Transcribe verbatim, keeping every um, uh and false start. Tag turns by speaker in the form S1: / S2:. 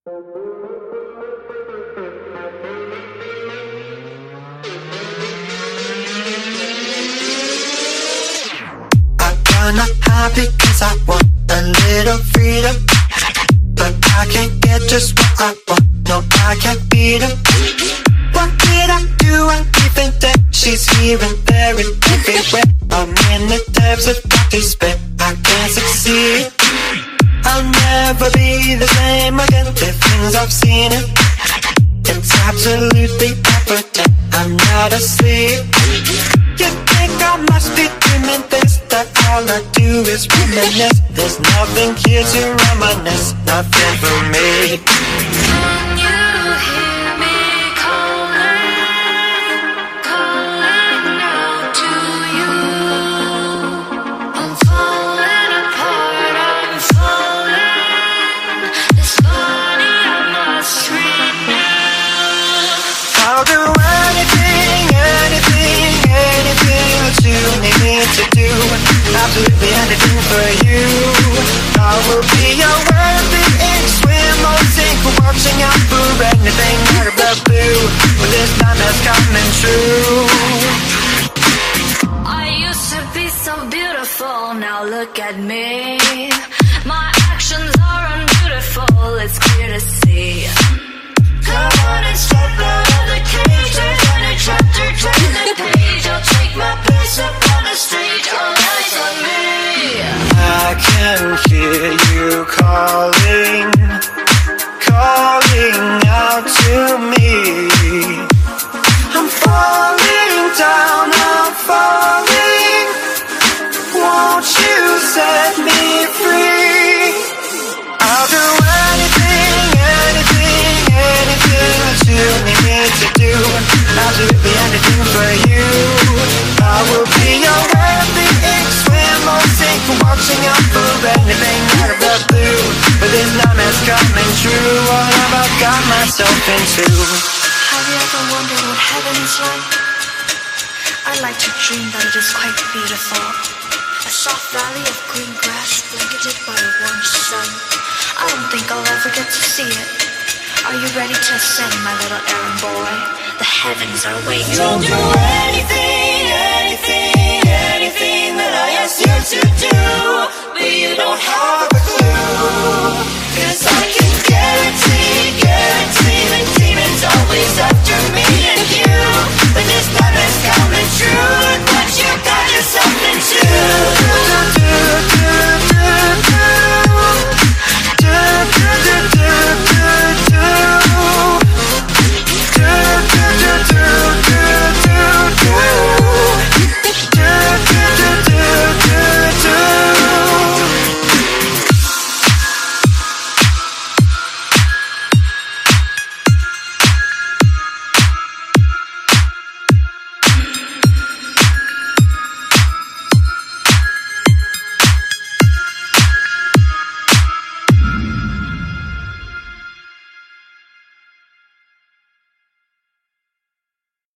S1: Gonna hide because I want a little freedom, but I can't get just what I want. No, I can't beat her. What did I do? I even think she's here and there and everywhere. I'm in the depths of despair. I can't succeed. I'll never be the same again. The things I've seen, it, it's absolutely evident. I'm not asleep. You think I must be dreaming this, that all I do is reminisce. There's nothing here to reminisce, nothing for me.
S2: Can you hear me calling, calling out to you? I'm falling apart, I'm falling. This body I must scream now.
S1: I'll do anything, anything, anything that you need me to do. Absolutely anything for you. I will be your worthy ink, swim or sink, watching out for anything out of the blue. But this time that's coming true.
S2: I used to be so beautiful, now look at me. My actions are unbeautiful, it's clear to see. Come on and step out of the cage. Turn a chapter, turn the page. I'll take my place up on the stage. All eyes on me.
S1: I can hear you calling, calling out to me. I'm falling down, I'm falling. Won't you set me free? I'll do anything, anything, anything that you need me to do. Absolutely anything for you. I will be your worthy ink, swim or sink, watching out for anything out of the blue. But this time it's coming true. What have I got myself into?
S2: Have you ever wondered what heaven is like? I like to dream that it is quite beautiful. A soft valley of green grass blanketed by a warm sun. I don't think I'll ever get to see it. Are you ready to ascend, my little errand boy? The heavens are waiting.
S1: You'll do anything, anything, anything that I ask you to do, but you don't have a clue. 'Cause